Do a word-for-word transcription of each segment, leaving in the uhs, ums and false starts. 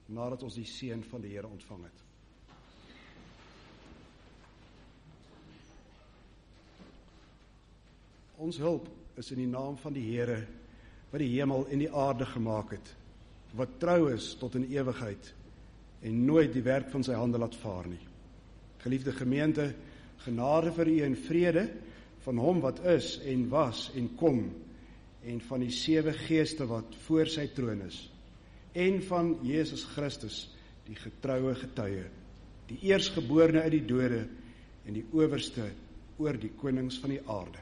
nadat ons die seën van die Here ontvang het. Ons hulp is in die naam van die Here, wat die hemel en die aarde gemaak het, wat trou is tot in ewigheid, en nooit die werk van sy hande laat vaar nie. Geliefde gemeente, genade vir u en vrede, van hom wat is en was en kom, en van die sewe geeste wat voor sy troon is, en van Jesus Christus, die getroue getuie, die eerstgeborene uit die dode, en die owerste oor die konings van die aarde.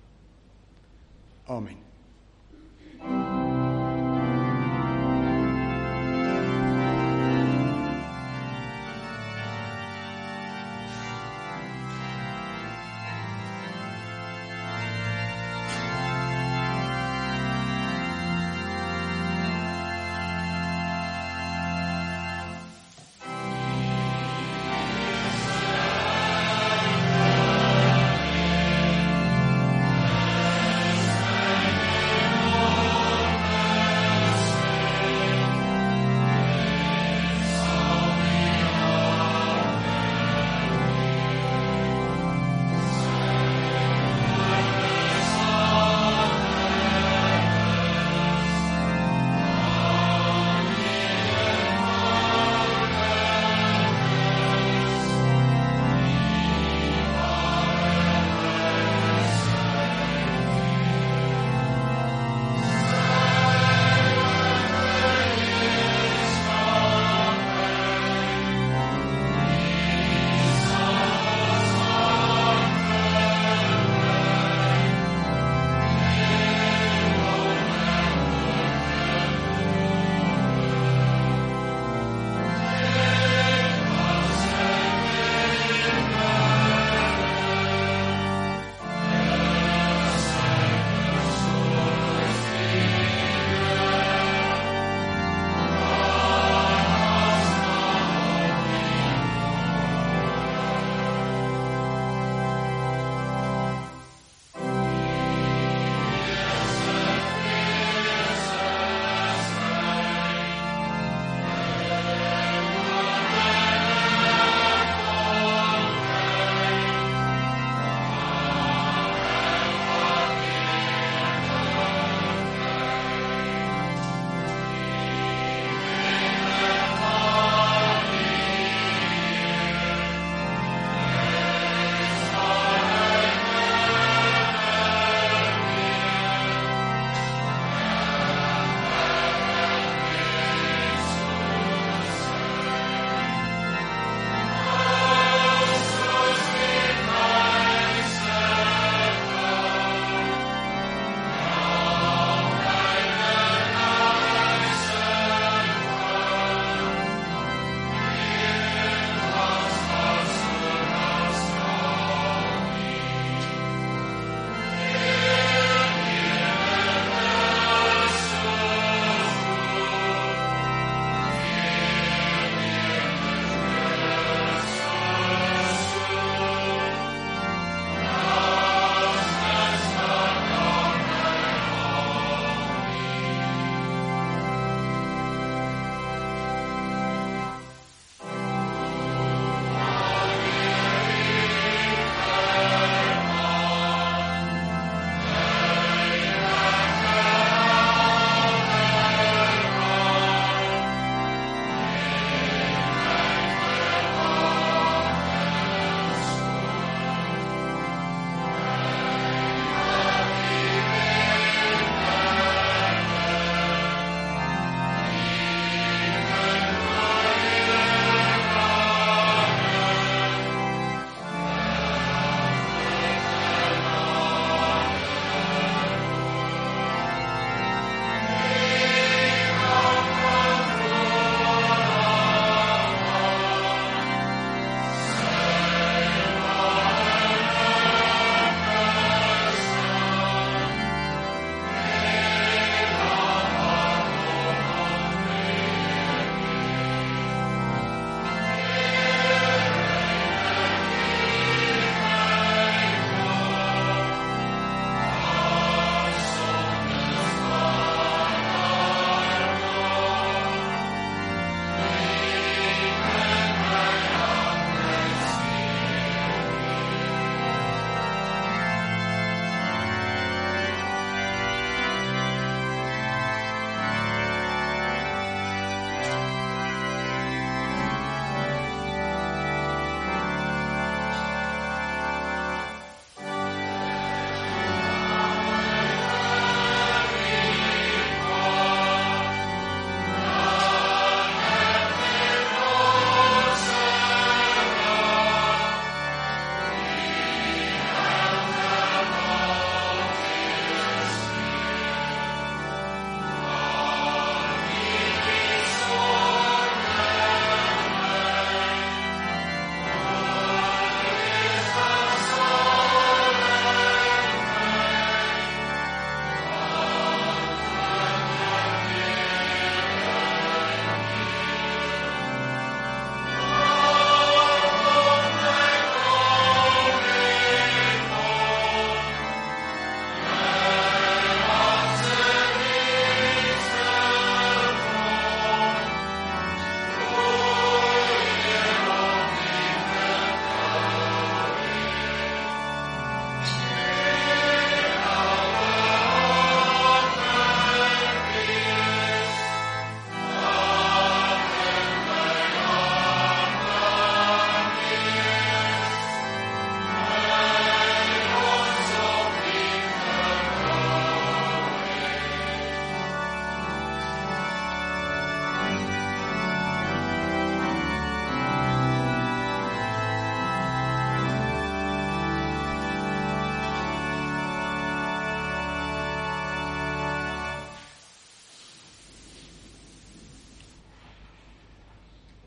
Amen. Amen.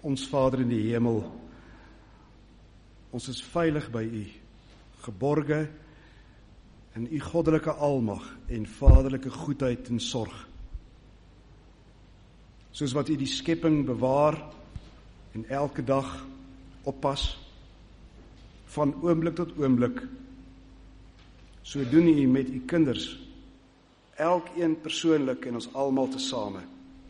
Ons Vader in die hemel, ons is veilig by U, geborge in U goddelike almag en vaderlike goedheid en sorg. Soos wat U die skepping bewaar en elke dag oppas, van oomblik tot oomblik, so doen U met U kinders, elkeen persoonlik en ons almal tesame.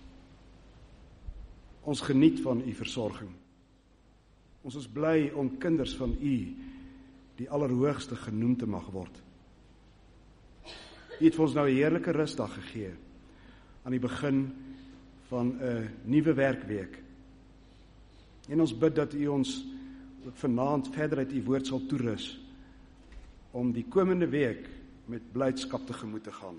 Ons geniet van U versorging. Ons is bly om kinders van U, die Allerhoogste genoem te mag word. U het vir ons nou 'n heerlike rustdag gegee, aan die begin van 'n nuwe werkweek. En ons bid dat U ons ook vanaand verder uit U woord sal toerus, om die komende week met blydskap tegemoet te gaan.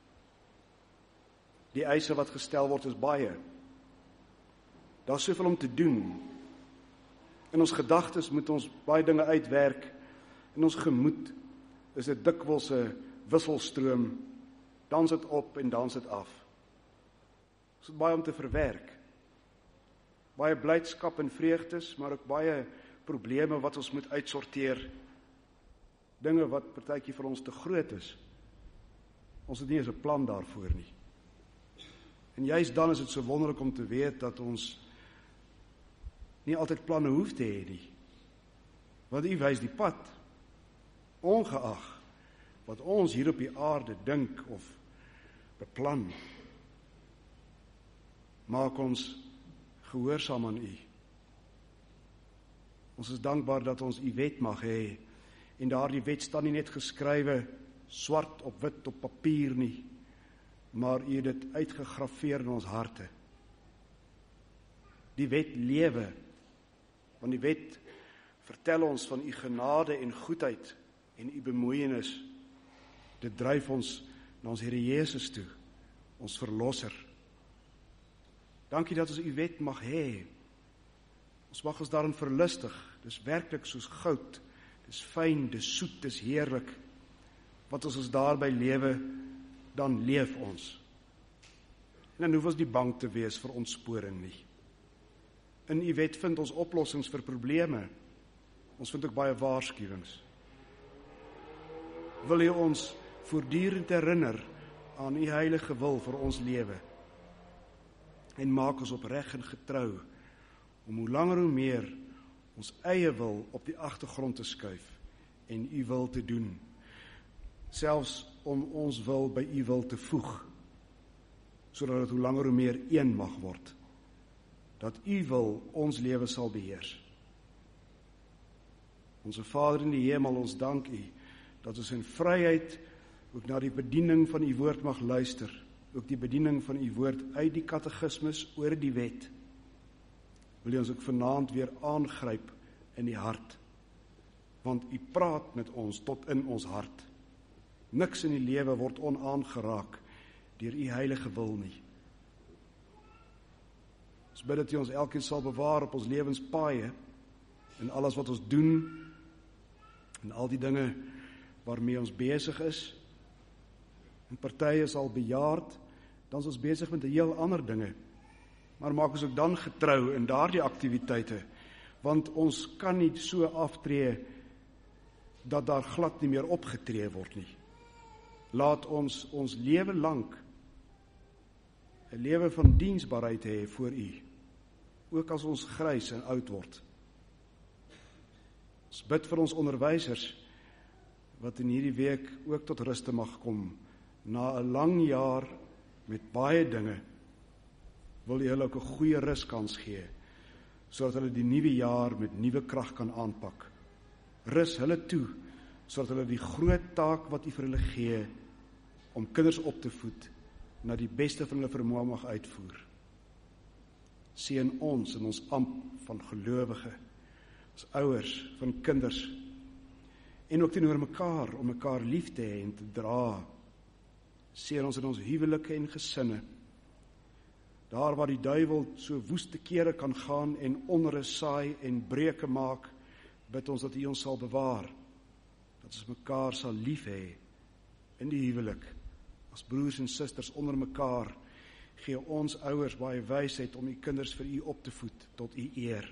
Die eise wat gestel word is baie. Daar is soveel om te doen. In ons gedagtes moet ons baie dinge uitwerk. In ons gemoed is dit dikwels 'n wisselstroom. Dan is dit op en dan is dit af. Ons het baie om te verwerk. Baie blydskap en vreugdes, maar ook baie probleme wat ons moet uitsorteer. Dinge wat partytjie vir ons te groot is. Ons het nie eens 'n plan daarvoor nie. En juist dan is dit so wonderlik om te weet dat ons nie altyd planne hoef te hê nie. Want U wys die pad, ongeag wat ons hier op die aarde dink of beplan. Maak ons gehoorsaam aan U. Ons is dankbaar dat ons U wet mag hê, en daardie wet staan nie net geskrywe swart op wit op papier nie, maar U het dit uitgegraveer in ons harte. Die wet lewe, want die wet vertel ons van U genade en goedheid en U bemoeienis. Dit dryf ons na ons Here Jesus toe, ons verlosser. Dankie dat ons U wet mag hê. Ons mag ons daarin verlustig. Dis werklik soos goud. Dis fyn, dis soet, dis heerlik. Wat ons ons daarby lewe, dan leef ons. En dan hoef ons nie bang te wees vir ontsporing nie. In U wet vind ons oplossings vir probleme. Ons vind ook baie waarskuwings. Wil U ons voortdurend herinner aan U heilige wil vir ons lewe. En maak ons opreg en getrou, om hoe langer hoe meer ons eie wil op die agtergrond te skuif en U wil te doen. Selfs om ons wil by U wil te voeg, sodat dit hoe langer hoe meer een mag word. Dat U wil ons lewe sal beheers. Onse Vader in die hemel, ons dank U, dat ons in vryheid ook na die bediening van U woord mag luister, ook die bediening van U woord uit die katekismus oor die wet. Wil U ons ook vanaand weer aangryp in die hart, want U praat met ons tot in ons hart. Niks in die lewe word onaangeraak deur U heilige wil nie. Ons bid dat U ons elkeen sal bewaar op ons lewenspaaie, in alles wat ons doen, en al die dinge waarmee ons besig is. En party is al bejaard, dan is ons besig met 'n heel ander dinge. Maar maak ons ook dan getrou in daardie aktiwiteite, want ons kan nie so aftree dat daar glad nie meer opgetree word nie. Laat ons ons lewe lank 'n lewe van diensbaarheid hê voor U, ook as ons grys en oud word. Ons bid vir ons onderwysers, wat in hierdie week ook tot ruste mag kom, na 'n lang jaar met baie dinge, wil U hulle ook 'n goeie ruskans gee, sodat hulle die nuwe jaar met nuwe krag kan aanpak. Rus hulle toe, sodat hulle die groot taak wat U vir hulle gee, om kinders op te voed, na die beste van hulle vermoë mag uitvoer. Seën ons in ons amp van gelowige, ons ouers, van kinders, en ook teenoor mekaar, om mekaar lief te hê en te dra. Seën ons in ons huwelike en gesinne, daar waar die duiwel so woeste kere kan gaan en onrus saai en breuke maak, bid ons dat U ons sal bewaar, dat ons mekaar sal lief hê in die huwelik, as broers en susters onder mekaar, Gee ons ouers baie wysheid om u kinders vir u op te voed tot u eer.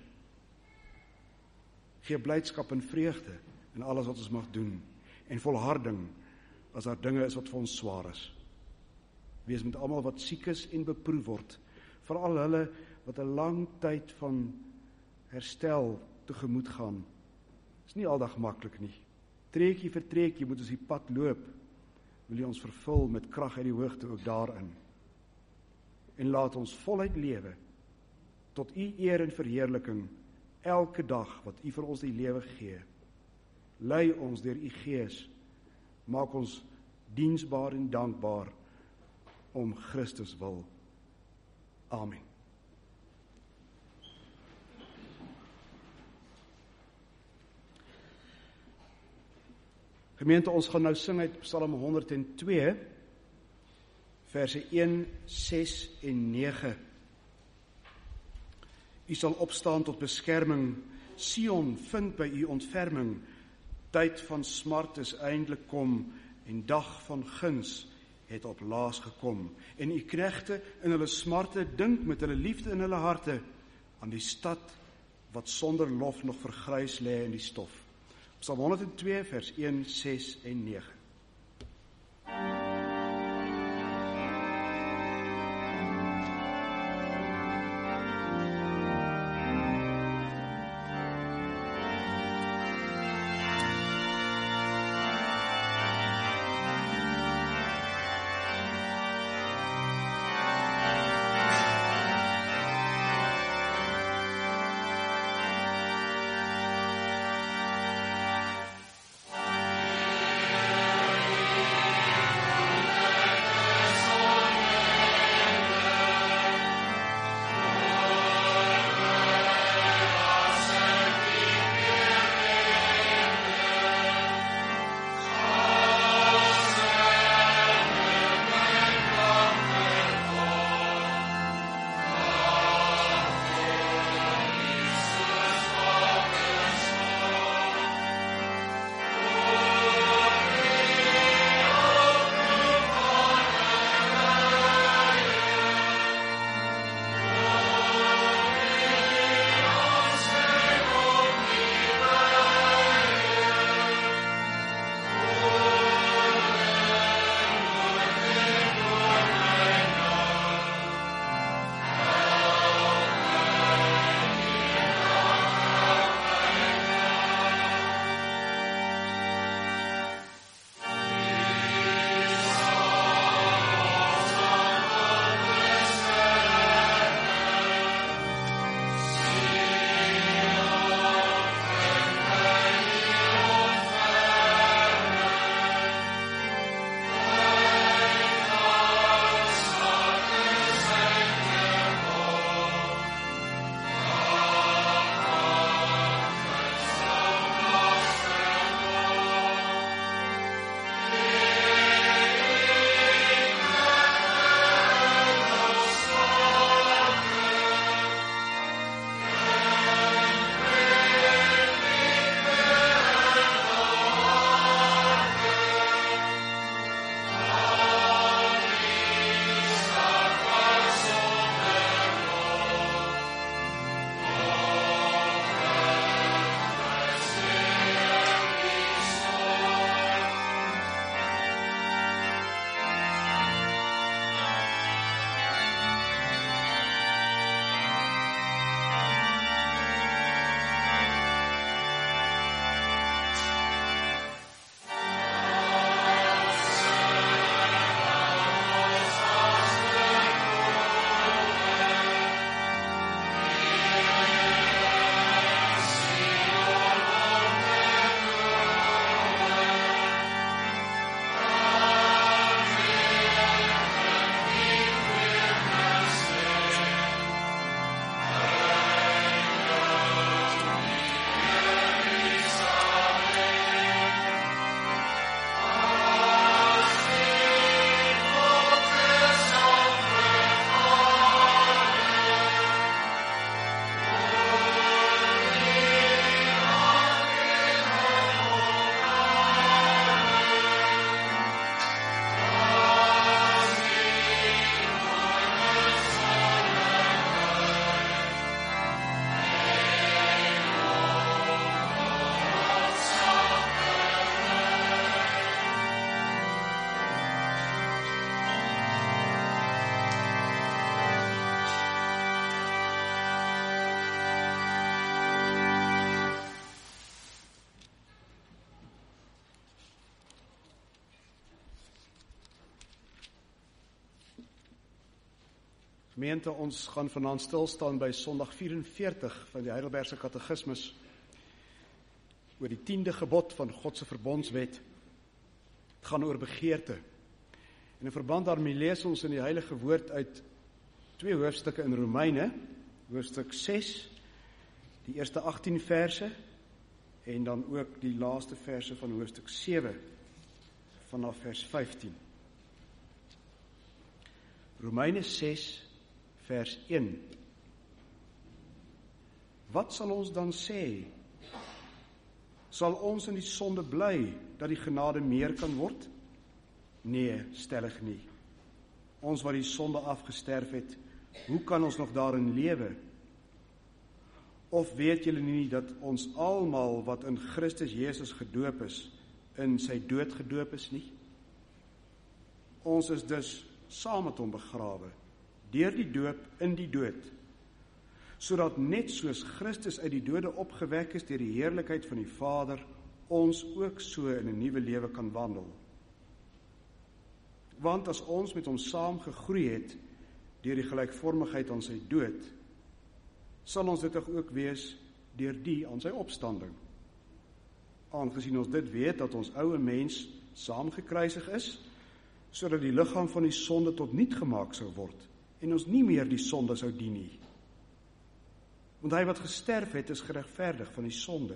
Gee blydskap en vreugde in alles wat ons mag doen en volharding as daar dinge is wat vir ons swaar is. Wees met almal wat siek is en beproef word, veral hulle wat 'n lang tyd van herstel tegemoet gaan. Is nie aldag maklik nie. Treetjie vir treetjie moet ons die pad loop. Wil U ons vervul met krag uit die hoogte ook daarin. En laat ons voluit lewe tot U eer en verheerliking elke dag wat U vir ons die lewe gee. Lei ons deur U Gees. Maak ons diensbaar en dankbaar om Christus wil. Amen. Gemeente, ons gaan nou sing uit Psalm honderd en twee, verse een, ses en nege. U sal opstaan tot beskerming, Sion vind by u ontferming, tyd van smart is eindelik kom, en dag van guns het op laas gekom, en u knegte in hulle smarte dink met hulle liefde in hulle harte, aan die stad wat sonder lof nog vergrys lê in die stof. Psalm honderd en twee, vers een, ses en nege. Amen. Gemeente, ons gaan vanaand stilstaan by Sondag vyf-en-veertig van die Heidelbergse Katekismus oor die tiende gebod van God se verbondswet. Het gaan oor begeerte. En in verband daarmee lees ons in die Heilige Woord uit twee hoofstukke in Romeine, hoofstuk ses, die eerste agttien verse, en dan ook die laaste verse van hoofstuk sewe, vanaf vers vyftien. Romeine ses, vers een. Wat sal ons dan sê? Sal ons in die sonde bly, dat die genade meer kan word? Nee, stellig nie. Ons wat die sonde afgesterf het, hoe kan ons nog daarin lewe? Of weet julle nie dat ons almal wat in Christus Jesus gedoop is, in sy dood gedoop is nie? Ons is dus saam met hom begrawe, deur die doop in die dood, sodat net soos Christus uit die dode opgewek is deur die heerlikheid van die Vader, ons ook so in 'n nuwe lewe kan wandel. Want as ons met hom saam gegroei het, deur die gelykvormigheid aan sy dood, sal ons dit ook wees deur die aan sy opstanding. Aangesien ons dit weet, dat ons ouwe mens saam gekruisig is, sodat die liggaam van die sonde tot niet gemaak sou word, en ons nie meer die sonde sou dien nie. Want hy wat gesterf het, is geregverdig van die sonde.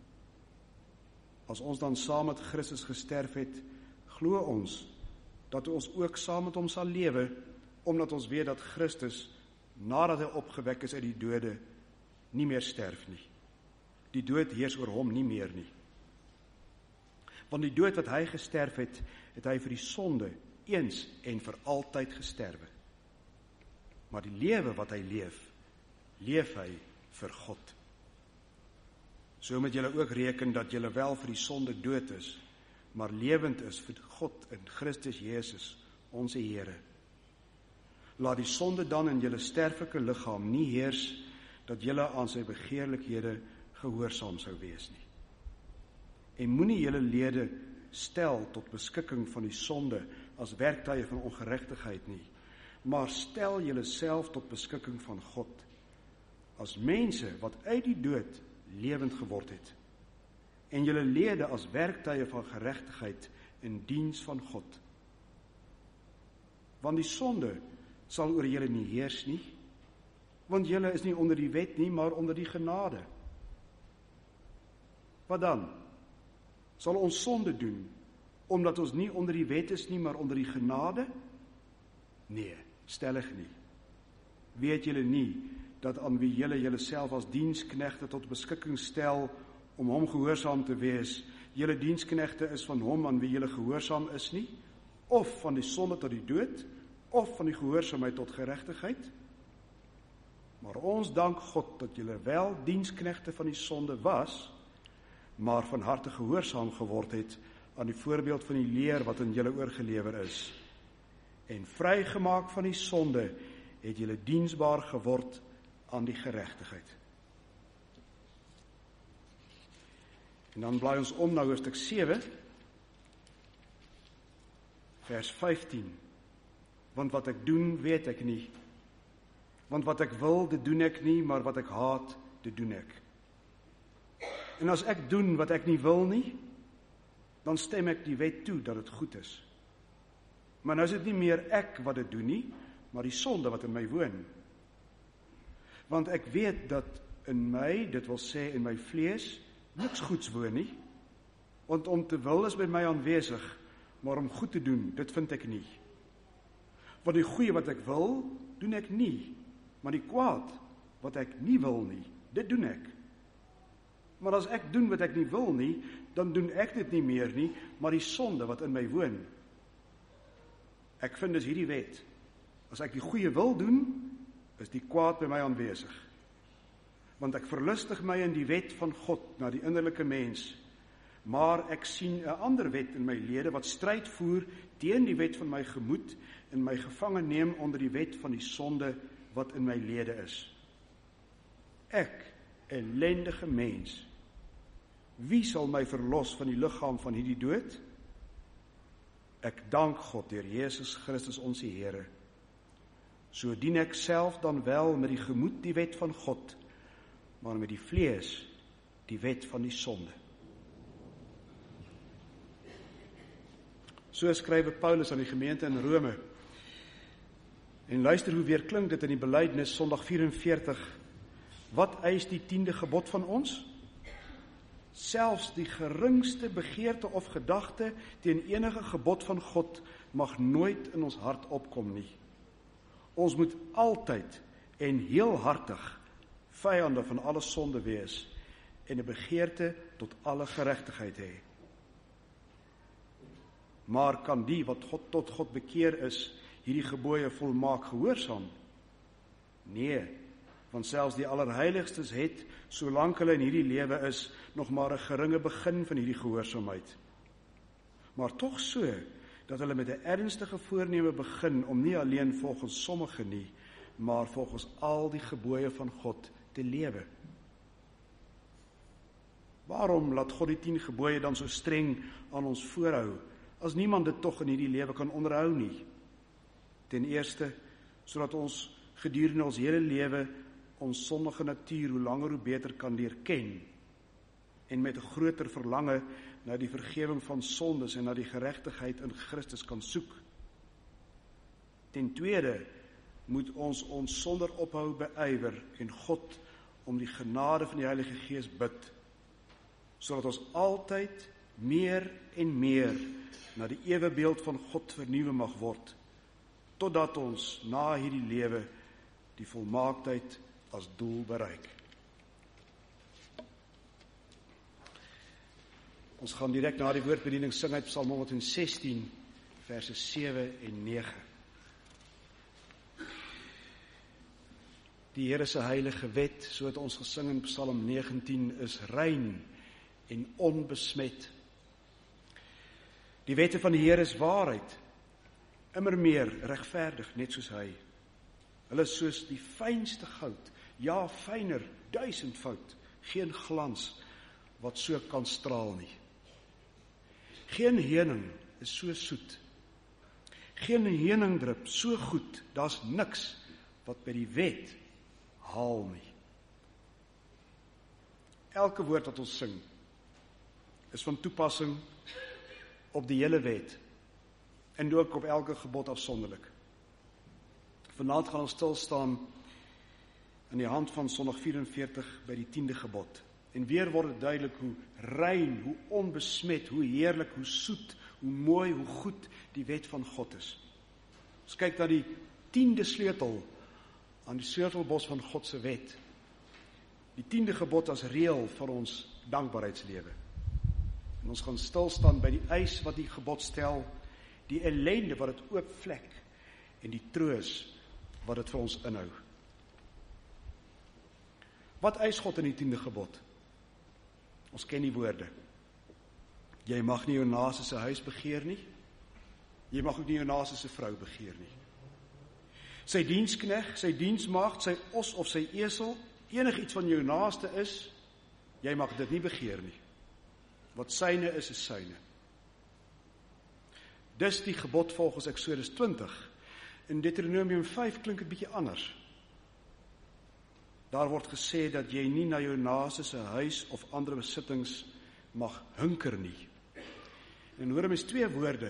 As ons dan saam met Christus gesterf het, glo ons, dat ons ook saam met hom sal lewe, omdat ons weet dat Christus, nadat hy opgewek is uit die dode, nie meer sterf nie. Die dood heers oor hom nie meer nie. Want die dood wat hy gesterf het, het hy vir die sonde eens en vir altyd gesterwe. Maar die lewe wat hy leef, leef hy vir God. So moet julle ook reken dat julle wel vir die sonde dood is, maar lewend is vir God in Christus Jesus, onze Here. Laat die sonde dan in julle sterflike liggaam nie heers, dat julle aan sy begeerlikhede gehoorsaam sou wees nie. En moenie julle lede stel tot beskikking van die sonde as werktuie van ongeregtigheid nie, maar stel julle self tot beskikking van God, as mense wat uit die dood lewend geword het, en julle lede as werktuie van geregtigheid in diens van God. Want die sonde sal oor julle nie heers nie, want julle is nie onder die wet nie, maar onder die genade. Wat dan? Sal ons sonde doen, omdat ons nie onder die wet is nie, maar onder die genade? Nee, stellig nie. Weet julle nie, dat aan wie julle julle self as diensknegte tot beskikking stel, om hom gehoorsaam te wees, julle diensknegte is van hom aan wie julle gehoorsaam is nie, of van die sonde tot die dood, of van die gehoorsaamheid tot geregtigheid? Maar ons dank God, dat julle wel diensknegte van die sonde was, maar van harte gehoorsaam geword het aan die voorbeeld van die leer wat in julle oorgelewer is. En vrygemaak van die sonde het julle diensbaar geword aan die geregtigheid. En dan blaai ons om na hoofstuk sewe, vers vyftien. Want wat ek doen, weet ek nie. Want wat ek wil, dit doen ek nie, maar wat ek haat, dit doen ek. En as ek doen wat ek nie wil nie, dan stem ek die wet toe dat het goed is. Maar nou is dit nie meer ek wat dit doen nie, maar die sonde wat in my woon. Want ek weet dat in my, dit wil sê in my vlees, niks goeds woon nie. Want om te wil is by my aanwesig, maar om goed te doen, dit vind ek nie. Want die goeie wat ek wil, doen ek nie, maar die kwaad wat ek nie wil nie, dit doen ek. Maar as ek doen wat ek nie wil nie, dan doen ek dit nie meer nie, maar die sonde wat in my woon. Ek vind dus hierdie wet, as ek die goeie wil doen, is die kwaad by my aanwesig. Want ek verlustig my in die wet van God na die innerlike mens, maar ek sien 'n ander wet in my lede wat stryd voer teen die wet van my gemoed en my gevange neem onder die wet van die sonde wat in my lede is. Ek, ellendige mens, wie sal my verlos van die liggaam van hierdie dood? Ek dank God deur Jesus Christus ons Here. So dien ek self dan wel met die gemoed die wet van God, maar met die vlees die wet van die sonde. So skryf Paulus aan die gemeente in Rome. En luister hoe weer klink dit in die belydenis Sondag vyf-en-veertig. Wat eis die tiende gebod van ons? Selfs die geringste begeerte of gedagte teen enige gebod van God mag nooit in ons hart opkom nie. Ons moet altyd en heel hartig vyande van alle sonde wees en 'n begeerte tot alle geregtigheid hê. Maar kan die wat God tot God bekeer is, hierdie gebooie volmaak gehoorsaam? Nee, want selfs die allerheiligstes het, solank hulle in hierdie lewe is, nog maar 'n geringe begin van hierdie gehoorsaamheid. Maar tog so, dat hulle met 'n ernstige voorneme begin om nie alleen volgens sommige nie, maar volgens al die gebooie van God te lewe. Waarom laat God die tien gebooie dan so streng aan ons voorhou, as niemand dit tog in hierdie lewe kan onderhou nie? Ten eerste, sodat ons gedurende ons hele lewe ons sondige natuur hoe langer hoe beter kan leer ken, en met 'n groter verlange na die vergewing van sondes en na die geregtigheid in Christus kan soek. Ten tweede, moet ons ons sonder ophou beywer en God om die genade van die Heilige Gees bid, sodat ons altyd meer en meer na die ewebeeld van God vernuwe mag word, totdat ons na hierdie lewe die volmaaktheid as doel bereik. Ons gaan direk na die woordbediening sing uit Psalm honderdsestien, verse sewe en nege. Die Here se heilige wet, so het ons gesing in Psalm negentien, is rein en onbesmet. Die wette van die Here is waarheid, immer meer regverdig, net soos hy. Hulle is soos die fynste goud, ja, fyner, duisendvoud, geen glans wat so kan straal nie. Geen heuning is so soet, geen heuningdrup so goed, daar's niks wat by die wet haal nie. Elke woord wat ons sing, is van toepassing op die hele wet, en ook op elke gebod afsonderlik. Vanaand gaan ons stil staan in die hand van Sondag vyf-en-veertig by die tiende gebod. En weer word dit duidelik hoe rein, hoe onbesmet, hoe heerlik, hoe soet, hoe mooi, hoe goed die wet van God is. Ons kyk na die tiende sleutel aan die sleutelbos van God se wet. Die tiende gebod as reël vir ons dankbaarheidslewe. En ons gaan stil staan by die eis wat die gebod stel, die ellende wat dit oopvlek en die troos wat dit vir ons inhou. Wat eis God in die tiende gebod? Ons ken die woorde. Jy mag nie jou naaste se huis begeer nie. Jy mag ook nie jou naaste se vrou begeer nie. Sy dienskneg, sy diensmaagd, sy os of sy esel, enigiets van jou naaste is, jy mag dit nie begeer nie. Wat syne is, is syne. Dis die gebod volgens Eksodus twintig. In Deuteronomium vyf klink dit bietjie anders. Daar word gesê dat jy nie na jou naaste se huis of ander besittings mag hunker nie. En hoor mens twee woorde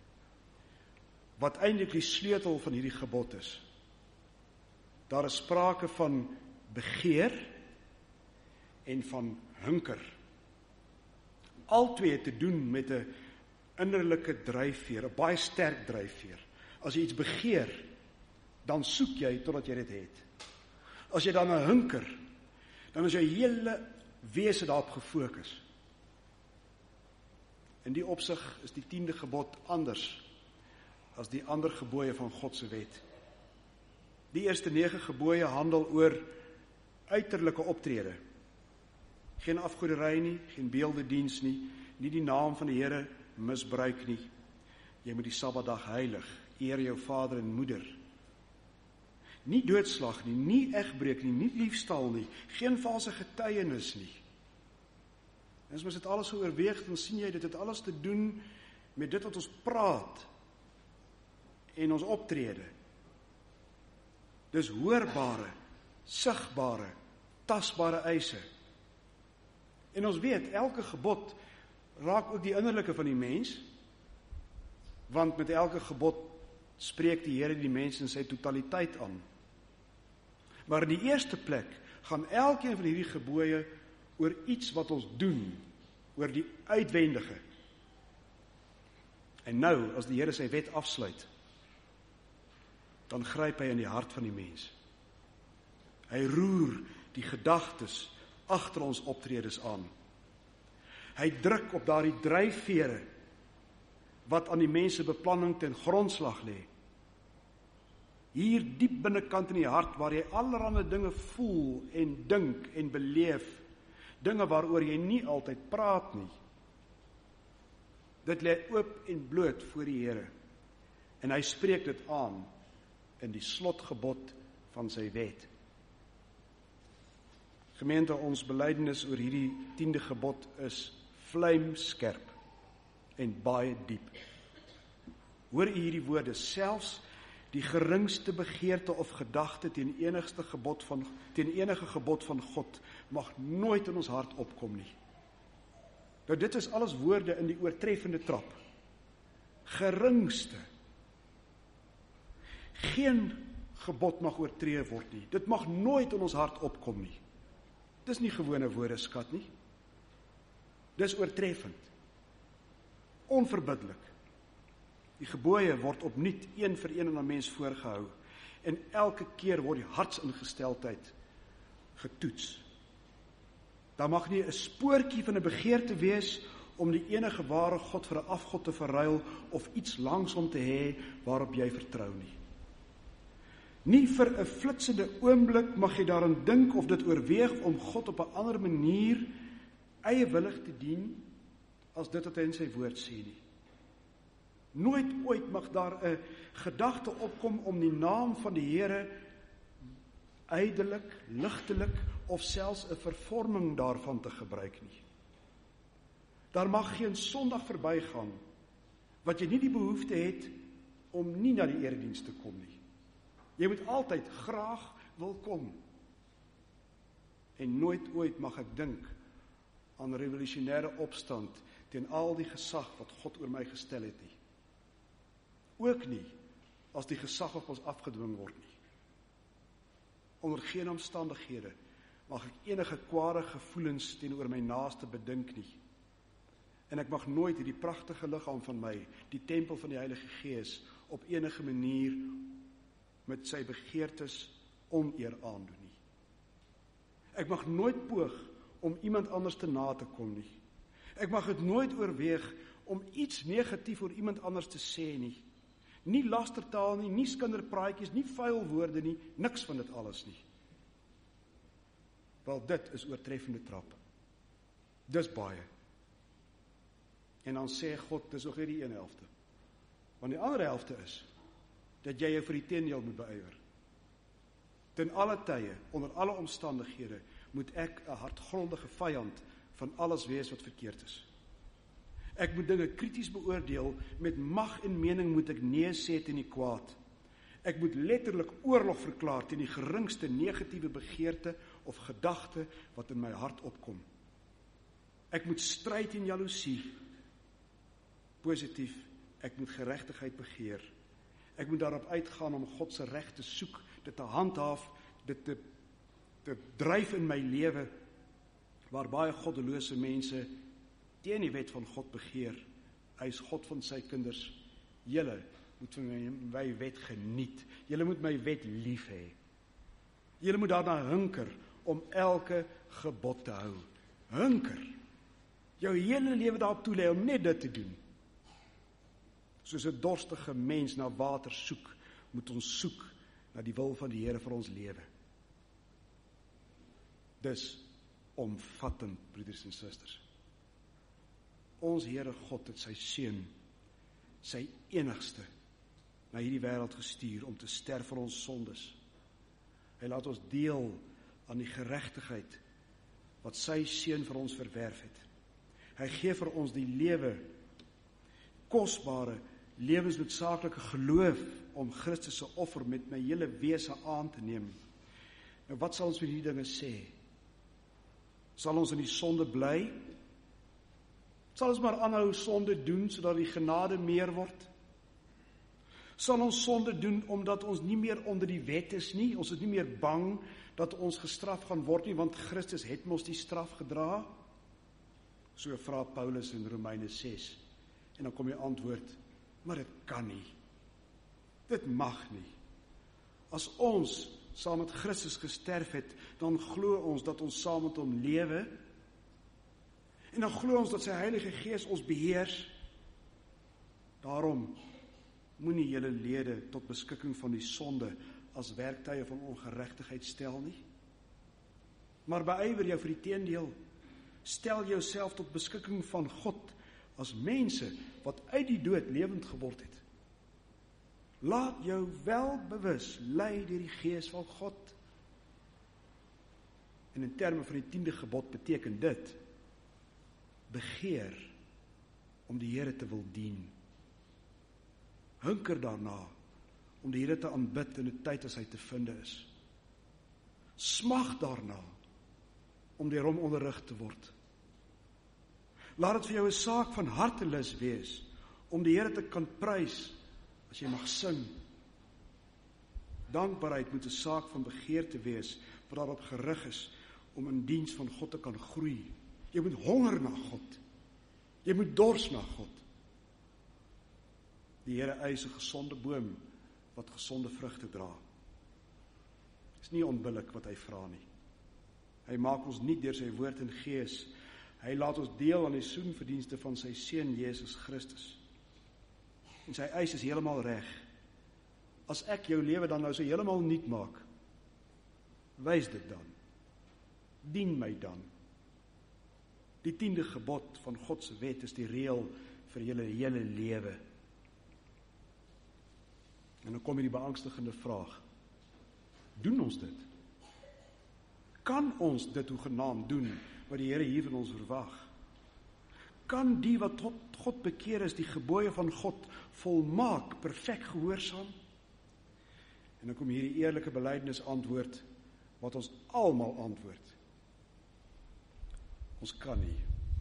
wat eintlik die sleutel van hierdie gebod is. Daar is sprake van begeer en van hunker. Albei te doen met 'n innerlike dryfveer, 'n baie sterk dryfveer. As jy iets begeer, dan soek jy totdat jy dit het. As jy dan 'n hunker, dan is jou hele wese daarop gefokus. In die opsig is die tiende gebod anders as die ander gebooie van God se wet. Die eerste nege gebooie handel oor uiterlike optrede. Geen afgoderry nie, geen beeldediens nie, nie die naam van die Here misbruik nie. Jy moet die Sabbatdag heilig, eer jou vader en moeder. Nie doodslag nie, nie egbreek nie, nie diefstal nie, geen valse getuienis nie. En as ons dit alles so oorweeg, dan sien jy dit het alles te doen met dit wat ons praat en ons optrede. Dis hoorbare, sigbare, tasbare eise. En ons weet, elke gebod raak ook die innerlike van die mens, want met elke gebod spreek die Here die mens in sy totaliteit aan. Maar in die eerste plek gaan elkeen van hierdie gebooie oor iets wat ons doen, oor die uitwendige. En nou, as die Here sy wet afsluit, dan gryp hy in die hart van die mens. Hy roer die gedagtes agter ons optredes aan. Hy druk op daardie dryfvere wat aan die mense beplanning ten grondslag lê. Hier diep binnekant in die hart waar jy allerlei dinge voel en dink en beleef, dinge waaroor jy nie altyd praat nie. Dit lê oop en bloot voor die Here. En hy spreek dit aan in die slotgebod van sy wet. Gemeente, ons belydenis oor hierdie tiende gebod is vlijmskerp en baie diep. Hoor u hierdie woorde, selfs die geringste begeerte of gedagte teen enigste gebod van teen enige gebod van God mag nooit in ons hart opkom nie. Nou dit is alles woorde in die oortreffende trap. Geringste. Geen gebod mag oortree word nie. Dit mag nooit in ons hart opkom nie. Dis nie gewone woordeskat nie. Dis oortreffend. Onverbiddelik. Die gebooie word opnuut een vir een aan 'n mens voorgehou en elke keer word die hartsingesteldheid getoets. Daar mag nie 'n spoortjie van 'n begeerte wees om die enige ware God vir 'n afgod te verruil of iets langsom te hê waarop jy vertrou nie. Nie vir 'n flitsende oomblik mag jy daaraan dink of dit oorweeg om God op 'n ander manier eiewillig te dien as dit wat hy in sy woord sê nie. Nooit ooit mag daar 'n gedagte opkom om die naam van die Here ydelik, ligtelik of selfs 'n vervorming daarvan te gebruik nie. Daar mag geen Sondag verbygaan wat jy nie die behoefte het om nie na die erediens te kom nie. Jy moet altyd graag wil kom. En nooit ooit mag ek dink aan revolusionêre opstand teen al die gesag wat God oor my gestel het nie. Ook nie as die gesag op ons afgedwing word nie. Onder geen omstandighede mag ek enige kwade gevoelens teenoor my naaste bedink nie. En ek mag nooit hierdie pragtige liggaam van my, die tempel van die Heilige Gees, op enige manier met sy begeertes oneer aandoen nie. Ek mag nooit poog om iemand anders te na te kom nie. Ek mag dit nooit oorweeg om iets negatief oor iemand anders te sê nie. Nie lastertaal nie, nie skinderpraatjies, nie vuil woorde nie, niks van dit alles nie. Wel, dit is oortreffende trap. Dis baie. En dan sê God, dis ook nie die een helfte. Want die ander helfte is, dat jy jou vir die teendeel moet beywer. Ten alle tye, onder alle omstandighede, moet ek 'n hartgrondige vyand van alles wees wat verkeerd is. Ek moet dinge krities beoordeel, met mag en mening moet ek nee sê teen die kwaad. Ek moet letterlik oorlog verklaar teen die geringste negatiewe begeerte of gedagte wat in my hart opkom. Ek moet stryd teen jaloesie. Positief, ek moet geregtigheid begeer. Ek moet daarop uitgaan om God se reg te soek, dit te handhaaf, dit te, te dryf in my lewe, waar baie goddelose mense teen die wet van God begeer. Hy is God van sy kinders. Julle moet van my, my wet geniet. Julle moet my wet lief hê. Julle moet daarna hunker om elke gebod te hou. Hunker. Jou hele lewe daarop toelê om net dit te doen. Soos 'n dorstige mens na water soek, moet ons soek na die wil van die Here vir ons lewe. Dis omvattend, broeders en susters. Ons Here God het sy seun, sy enigste, na hierdie wêreld gestuur om te sterf vir ons sondes. Hy laat ons deel aan die geregtigheid wat sy seun vir ons verwerf het. Hy gee vir ons die lewe, kosbare, lewensnoodsaaklike geloof om Christus se offer met my hele wese aan te neem. Nou wat sal ons vir hierdie dinge sê? Sal ons in die sonde bly? Sal ons maar aanhou sonde doen sodat die genade meer word? Sal ons sonde doen omdat ons nie meer onder die wet is nie? Ons is nie meer bang dat ons gestraf gaan word nie, want Christus het mos die straf gedra? So vra Paulus in Romeine ses. En dan kom die antwoord, maar dit kan nie. Dit mag nie. As ons saam met Christus gesterf het, dan glo ons dat ons saam met hom lewe, en dan glo ons dat sy Heilige Gees ons beheers. Daarom moenie julle lede tot beskikking van die sonde as werktuie van ongeregtigheid stel nie, maar beywer jou vir die teendeel. Stel jouself tot beskikking van God as mense wat uit die dood lewend geword het. Laat jou wel bewus lei deur die Gees van God. En in terme van die tiende gebod beteken dit, begeer om die Here te wil dien. Hunker daarna om die Here te aanbid in 'n tyd as hy te vind is. Smag daarna om deur hom onderrig te word. Laat dit vir jou 'n saak van hartelus wees om die Here te kan prys as jy mag sing. Dankbaarheid moet 'n saak van begeerte wees wat daarop gerig is om in diens van God te kan groei. Jy moet honger na God. Jy moet dors na God. Die Here eis 'n gesonde boom wat gesonde vrugte dra. Dit is nie onbillik wat hy vra nie. Hy maak ons nie deur sy woord en gees. Hy laat ons deel aan die soenverdienste van sy seun Jesus Christus. En sy eis is heeltemal reg. As ek jou lewe dan nou so heeltemal nuut maak, wys dit dan. Dien my dan. Die tiende gebod van God se wet is die reël vir julle hele lewe. En dan kom hier die beangstigende vraag. Doen ons dit? Kan ons dit hoegenaamd doen wat die Here hier van ons verwag? Kan die wat tot God bekeer is, die gebooie van God volmaak, perfek gehoorsaam? En dan kom hier die eerlike belydenis antwoord, wat ons almal antwoord. Ons kan nie.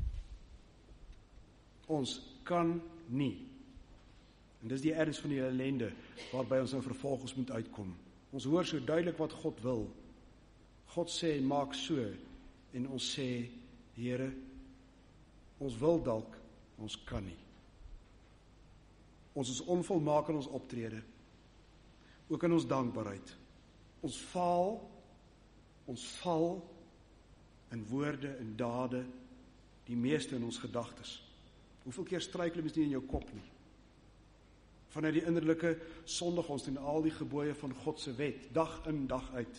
Ons kan nie. En dis die erns van die ellende, waarby ons nou vervolgens moet uitkom. Ons hoor so duidelik wat God wil. God sê, maak so, en ons sê, Here, ons wil dalk, ons kan nie. Ons is onvolmaak in ons optrede, ook in ons dankbaarheid. Ons faal, ons val in woorde en dade, die meeste in ons gedagtes. Hoeveel keer struikel ons nie in jou kop nie? Vanuit die innerlike sondig ons doen al die gebooie van God se wet, dag in, dag uit.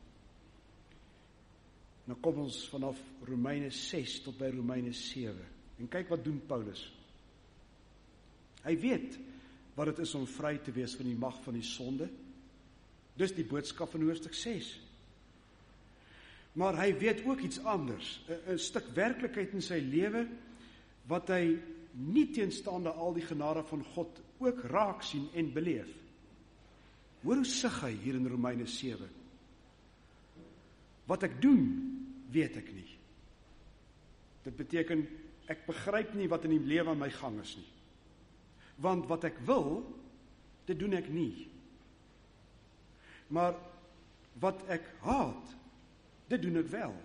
Nou kom ons vanaf Romeine ses tot by Romeine sewe. En kyk wat doen Paulus. Hy weet wat dit is om vry te wees van die mag van die sonde. Dis die boodskap van hoofstuk ses. Maar hy weet ook iets anders, 'n, 'n stuk werklikheid in sy lewe, wat hy nie teenstaande al die genade van God ook raak sien en beleef. Hoor hoe sug hy hier in Romeine sewe. Wat ek doen, weet ek nie. Dit beteken, ek begryp nie wat in die lewe aan my gang is nie. Want wat ek wil, dit doen ek nie. Maar wat ek haat, dit doen ek wel.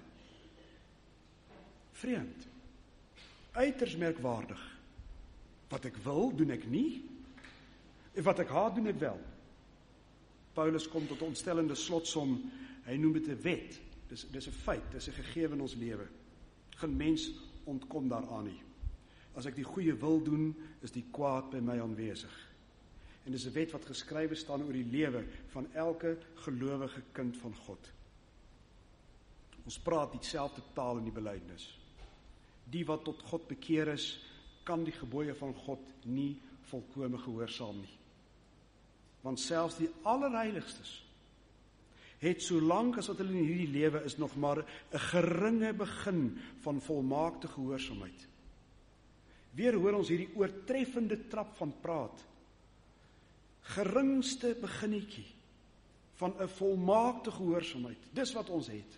Vreemd. Uiters merkwaardig. Wat ek wil, doen ek nie. En wat ek haat, doen ek wel. Paulus kom tot 'n ontstellende slotsom. Hy noem dit 'n wet. Dis dis 'n feit, dis 'n gegewe in ons lewe. Geen mens ontkom daaraan nie. As ek die goeie wil doen, is die kwaad by my aanwesig. En dis 'n wet wat geskrywe staan oor die lewe van elke gelowige kind van God. Ons praat dieselfde taal in die belydenis. Die wat tot God bekeer is, kan die gebooie van God nie volkome gehoorsaam nie. Want selfs die allerheiligstes het solank as wat hulle in hierdie lewe is nog maar 'n geringe begin van volmaakte gehoorsaamheid. Weer hoor ons hierdie oortreffende trap van praat. geringste beginnetjie van 'n volmaakte gehoorsaamheid. Dis wat ons het.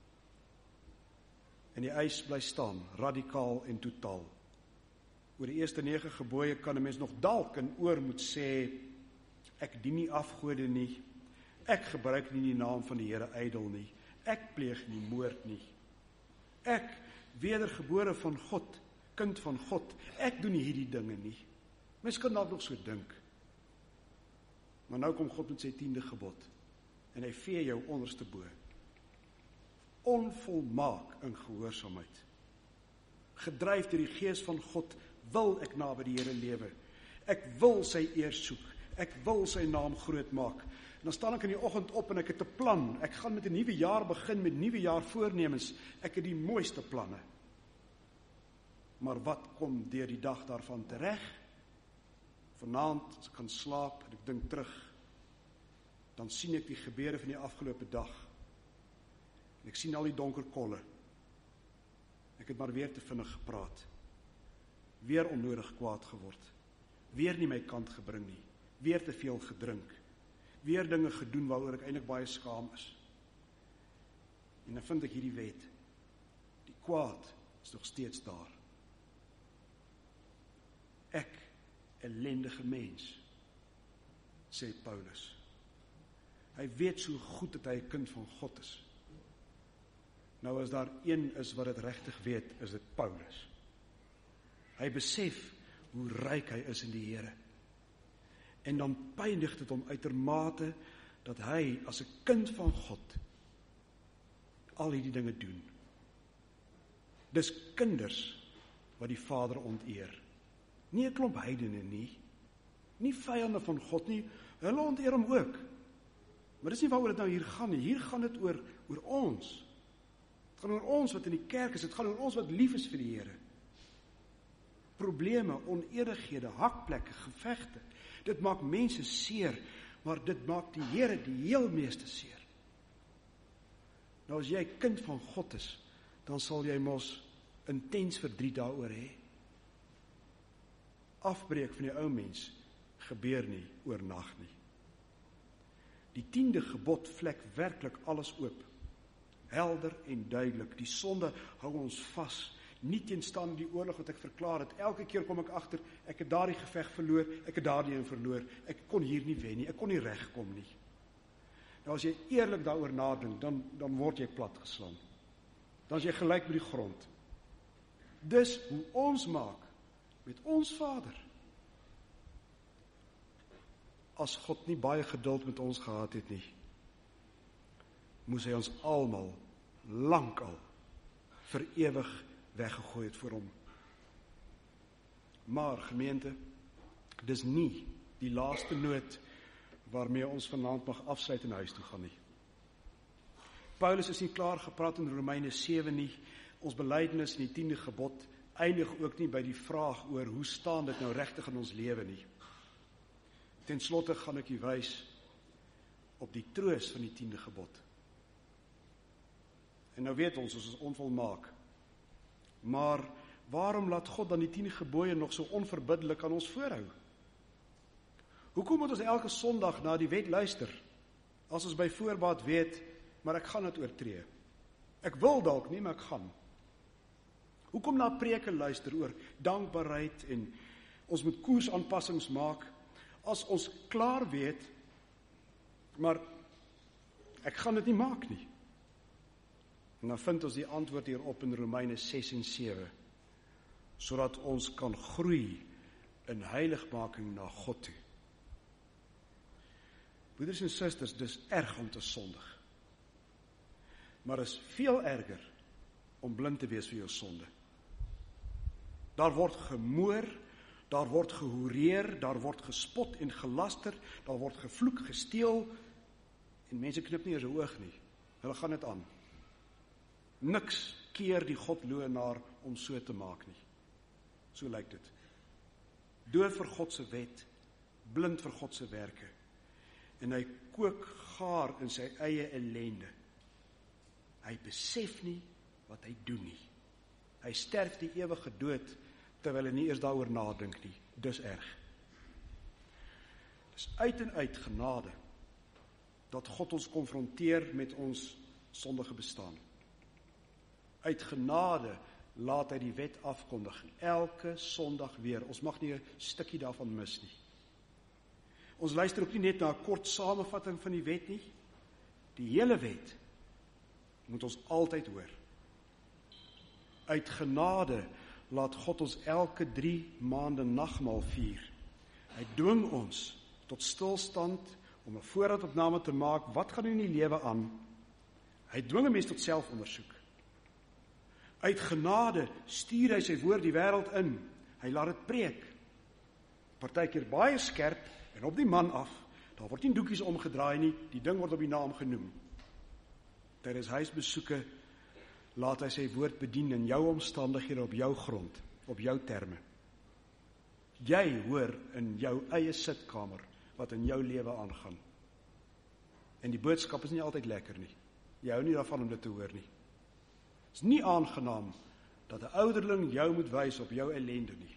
En die eis bly staan, radikaal en totaal. Oor die eerste nege gebooie kan 'n mens nog dalk in oor moet sê, ek dien nie afgode nie, ek gebruik nie die naam van die Here ydel nie, ek pleeg nie moord nie, ek, wedergebore van God, kind van God, ek doen nie hierdie dinge nie. Mens kan dalk nog so dink. Maar nou kom God met sy tiende gebod, en hy vee jou onderste bo. Onvolmaak in gehoorsaamheid. Gedryf deur die Gees van God, wil ek naby die Here lewe. Ek wil sy eer soek. Ek wil sy naam groot maak. En dan staan ek in die oggend op en ek het 'n plan. Ek gaan met 'n nuwe jaar begin, met nuwe jaar voornemens. Ek het die mooiste planne. Maar wat kom deur die dag daarvan tereg? Vanaand, as ek gaan slaap en ek dink terug, dan sien ek die gebeure van die afgelope dag. En ek sien al die donker kolle. Ek het maar weer te vinnig gepraat. Weer onnodig kwaad geword. Weer nie my kant gebring nie. Weer te veel gedrink. Weer dinge gedoen waaroor ek eintlik baie skaam is. En dan vind ek hierdie wet. Die kwaad is nog steeds daar. Ek, ellendige mens, sê Paulus. Hy weet so goed dat hy 'n kind van God is. Nou as daar een is wat dit regtig weet, is dit Paulus. Hy besef hoe ryk hy is in die Here. En dan pyndig dit hom uitermate dat hy as 'n kind van God al hierdie dinge doen. Dis kinders wat die Vader onteer. Nie 'n klomp heidene nie. Nie vyande van God nie. Hulle onteer hom ook. Maar dis nie waaroor dit nou hier gaan nie. Hier gaan dit oor, oor ons. Het gaan oor ons wat in die kerk is. Het gaan oor ons wat lief is vir die Here. Probleme, onedighede, hakplekke, gevegte. Dit maak mense seer, maar dit maak die Here die heel meeste seer. Nou as jy kind van God is, dan sal jy mos intens verdriet daaroor hê. Afbreek van die ou mens gebeur nie oornag nie. Die tiende gebod vlek werklik alles oop. Helder en duidelik. Die sonde hou ons vas. Nie teenstaande die oorlog wat ek verklaar het. Elke keer kom ek agter, ek het daardie geveg verloor, ek het daardie een verloor. Ek kon hier nie wen nie, ek kon nie regkom nie. Nou as jy eerlik daaroor nadink, dan, dan word jy platgeslaan. Dan is jy gelyk met die grond. Dis hoe ons maak met ons Vader. As God nie baie geduld met ons gehad het nie, moes hy ons almal lankal vir ewig weggegooi het voor hom. Maar gemeente, dis nie die laaste noot waarmee ons vanaand mag afsluit en huis toe gaan nie. Paulus is nie klaar gepraat in Romeine sewe nie. Ons belydenis in die tiende gebod eindig ook nie by die vraag oor hoe staan dit nou regtig in ons lewe nie. Ten slotte gaan ek u wys op die troos van die tiende gebod. En nou weet ons, ons is onvolmaak. Maar waarom laat God dan die tien gebooie nog so onverbiddelik aan ons voorhou? Hoekom moet ons elke Sondag na die wet luister, as ons by voorbaat weet, maar ek gaan dit oortree? Ek wil dalk nie, maar ek gaan. Hoekom na preke luister oor dankbaarheid en ons moet koersaanpassings maak, as ons klaar weet, maar ek gaan dit nie maak nie? En dan vind ons die antwoord hierop in Romeine ses en sewe, sodat ons kan groei in heiligmaking na God toe. Broeders en susters, dis erg om te sondig. Maar is veel erger om blind te wees vir jou sonde. Daar word gemoor, daar word gehoereer, daar word gespot en gelaster, daar word gevloek, gesteel, en mense knip nie eens 'n oog nie. Hulle gaan dit aan. Niks keer die godloenaar om so te maak nie. So lyk dit. Doof vir God se wet, blind vir God se werke. En hy kook gaar in sy eie ellende. Hy besef nie wat hy doen nie. Hy sterf die ewige dood, terwyl hy nie eers daaroor nadink nie. Dis erg. Dis uit en uit genade, dat God ons konfronteer met ons sondige bestaan. Uit genade laat hy die wet afkondig, elke Sondag weer. Ons mag nie 'n stukkie daarvan mis nie. Ons luister ook nie net na 'n kort samevatting van die wet nie. Die hele wet moet ons altyd hoor. Uit genade laat God ons elke drie maande nagmaal vier. Hy dwing ons tot stilstand om 'n voorraadopname te maak, wat gaan in die lewe aan? Hy dwing 'n mens tot selfondersoek. Uit genade stuur hy sy woord die wêreld in. Hy laat dit preek. Partykeer baie skerp en op die man af. Daar word nie doekies omgedraai nie, die ding word op die naam genoem. Tydens huisbesoeke laat hy sy woord bedien in jou omstandighede, op jou grond, op jou terme. Jy hoor in jou eie sitkamer wat in jou lewe aangaan. En die boodskap is nie altyd lekker nie. Jy hou nie daarvan om dit te hoor nie. Het is nie aangenaam dat 'n ouderling jou moet wys op jou ellende nie.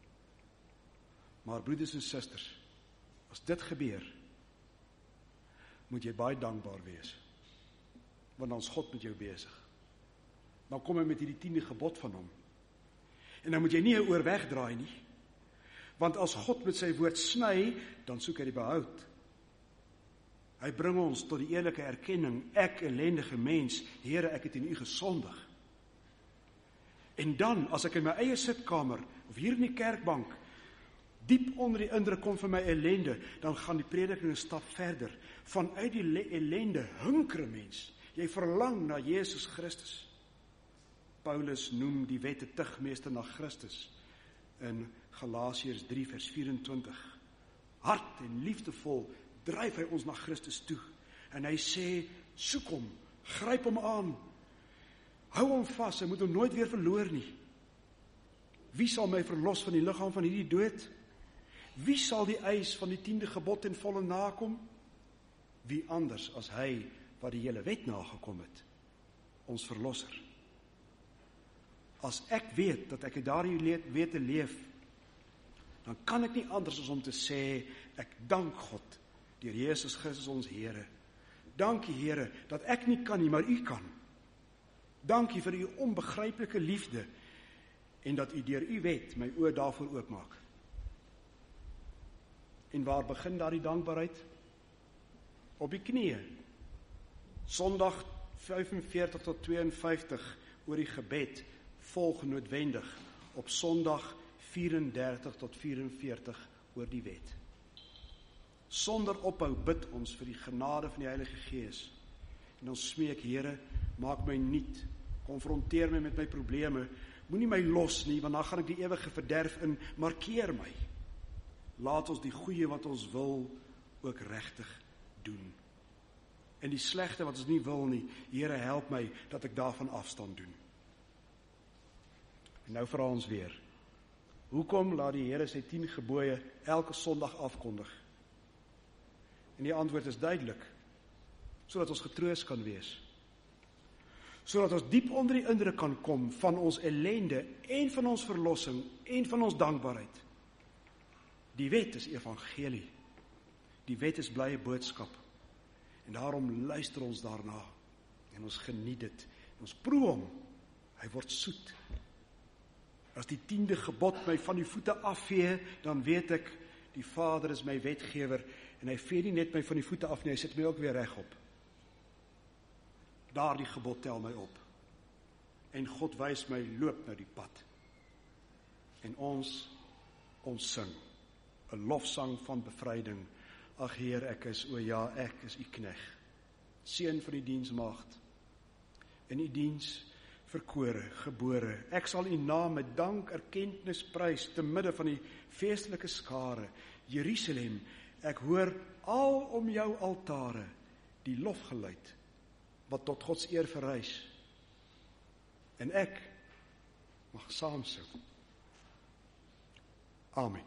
Maar broeders en susters, as dit gebeur, moet jy baie dankbaar wees. Want dan is God met jou besig. Dan kom hy met hierdie tiende gebod van hom. En dan moet jy nie 'n oor wegdraai nie. Want as God met sy woord sny, dan soek hy die behoud. Hy bring ons tot die eerlike erkenning, ek ellendige mens, Here, ek het in U gesondig. En dan, as ek in my eie sitkamer, of hier in die kerkbank, diep onder die indruk kom van my ellende, dan gaan die prediking 'n stap verder. Vanuit die ellende hunkere mens. Jy verlang na Jesus Christus. Paulus noem die wet 'n tugmeester na Christus in Galasiërs drie vers vyf-en-twintig. Hart en liefdevol dryf hy ons na Christus toe. En hy sê, soek hom, gryp hom aan, hou hom vas, hy moet hom nooit weer verloor nie. Wie sal my verlos van die liggaam van hierdie dood? Wie sal die eis van die tiende gebod ten volle nakom? Wie anders as hy wat die hele wet nagekom het, ons verlosser. As ek weet dat ek daardie wete leef, dan kan ek nie anders as om te sê, ek dank God, deur Jesus Christus ons Here. Dankie Here, dat ek nie kan nie, maar U kan. Dankie vir U onbegryplike liefde, en dat U deur U wet my oë daarvoor oopmaak. En waar begin daardie dankbaarheid? Op die knieë. Sondag vyfenveertig tot tweeënvyftig oor die gebed volg noodwendig op Sondag vyf-en-dertig tot vyf-en-veertig oor die wet. Sonder ophou bid ons vir die genade van die Heilige Gees. En ons smeek, Here, maak my nuut, konfronteer my met my probleme, moenie my los nie, want dan gaan ek die ewige verderf in, markeer my. Laat ons die goeie wat ons wil ook regtig doen. En die slegte wat ons nie wil nie, Here, help my dat ek daarvan afstand doen. En nou vra ons weer, hoekom laat die Here sy tien gebooie elke Sondag afkondig? En die antwoord is duidelik, sodat ons getroos kan wees. Sodat ons diep onder die indruk kan kom van ons ellende en van ons verlossing en van ons dankbaarheid. Die wet is evangelie. Die wet is blye boodskap. En daarom luister ons daarna. En ons geniet dit. En ons proe hom. Hy word soet. As die tiende gebod my van die voete afvee, dan weet ek, die Vader is my wetgewer, en hy vee nie net my van die voete af nie, hy sit my ook weer reg op. Daardie gebod tel my op. En God wys my, loop nou die pad. En ons, ons sing, 'n lofsang van bevryding. Ag Heer, ek is, o ja, ek is U knegt, seun van die diensmaagd, in U diens verkore, gebore. Ek sal U naam met dank erkentenis prys, te midde van die feestelike skare. Jerusalem, ek hoor al om jou altare, die lofgeluid, wat tot Gods eer verrys. En ek mag saam sing. Amen.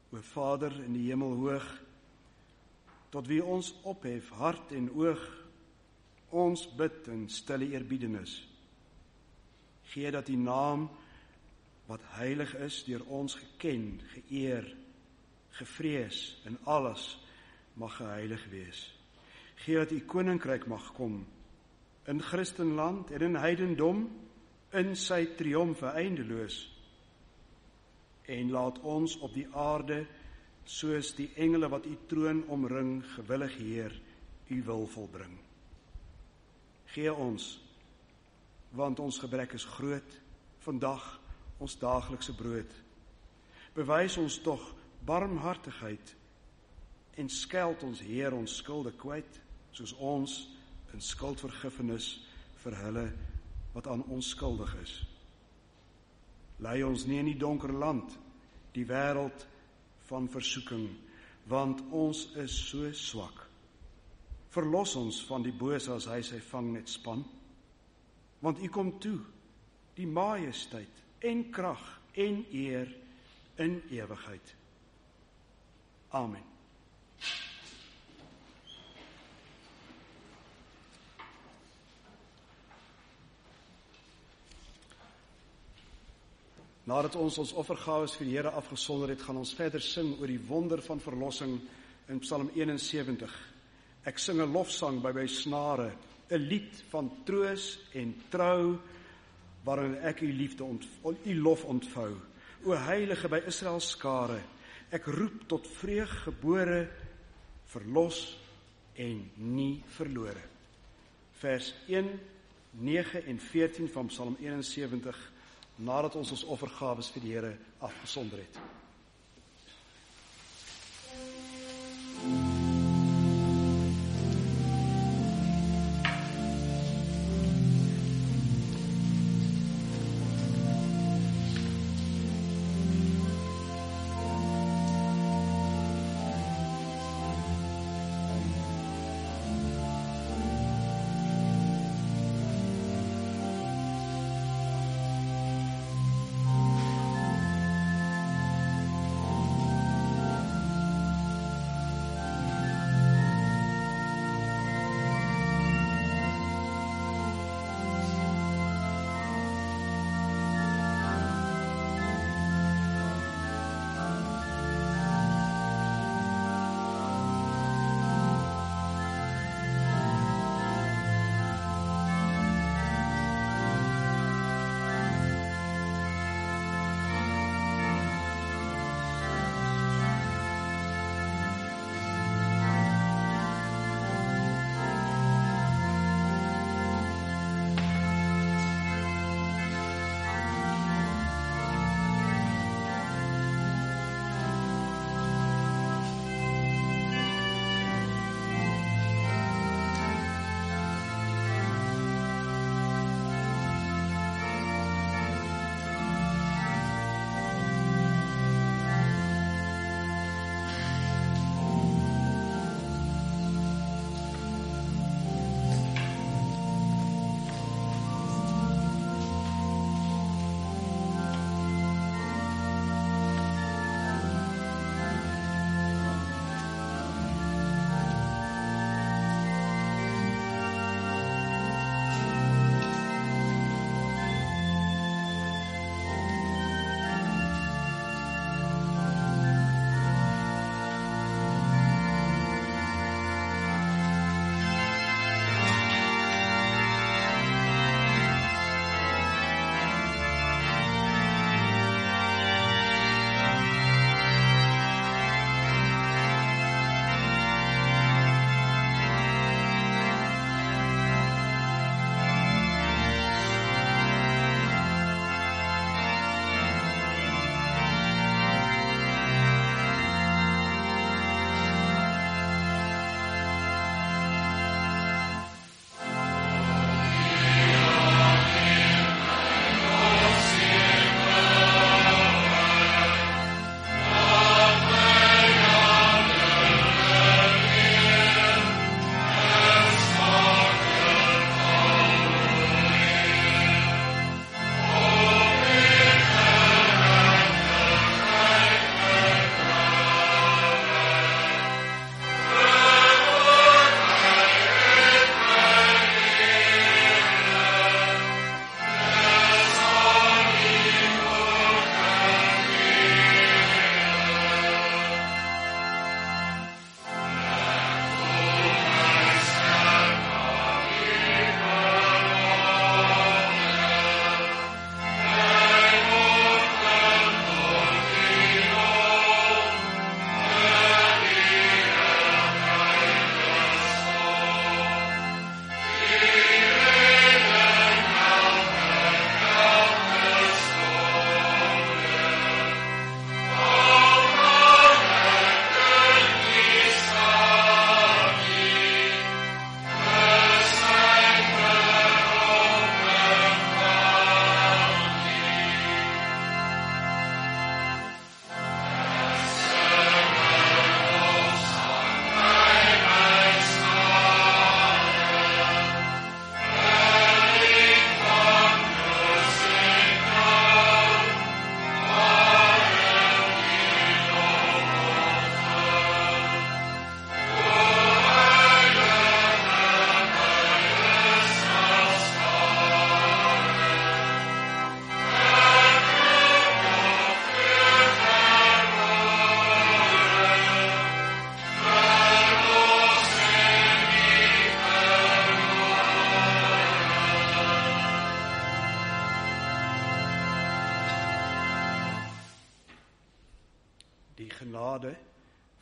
O Vader in die hemel hoog, tot wie ons ophef hart en oog, ons bid in stille eerbiedenis. Gee dat die naam wat heilig is, deur ons geken, geëer, gevrees in alles mag geheilig wees. Gee dat u koninkryk mag kom, in Christenland en in heidendom, in sy triomfe eindeloos. En laat ons op die aarde, soos die engele wat u troon omring, gewillig Heer, u wil volbring. Gee ons, want ons gebrek is groot, vandag ons daaglikse brood. Bewys ons tog barmhartigheid en skeld ons Heer ons skulde kwyt, soos ons in skuldvergifnis vir hulle wat aan ons skuldig is. Lei ons nie in die donker land, die wêreld van versoeking, want ons is so swak. Verlos ons van die bose as hy sy vangnet span, want u kom toe, die majesteit en krag en eer in ewigheid. Amen. Nadat ons ons offergawes vir die Here afgesonder het, gaan ons verder sing oor die wonder van verlossing in Psalm eenensewentig. Ek sing 'n lofsang by my snare, 'n lied van troos en trou, waarin ek u liefde ontvou, u lof ontvou. O heilige by Israel skare, ek roep tot vreug gebore, verlos en nie verlore. Vers een, nege en veertien van Psalm eenensewentig, nadat ons ons offergawes vir die Here afgesonder het. Thank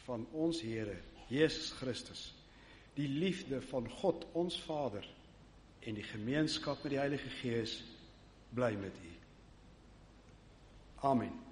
van ons Here Jesus Christus, die liefde van God ons Vader en die gemeenskap met die Heilige Gees bly met u. Amen.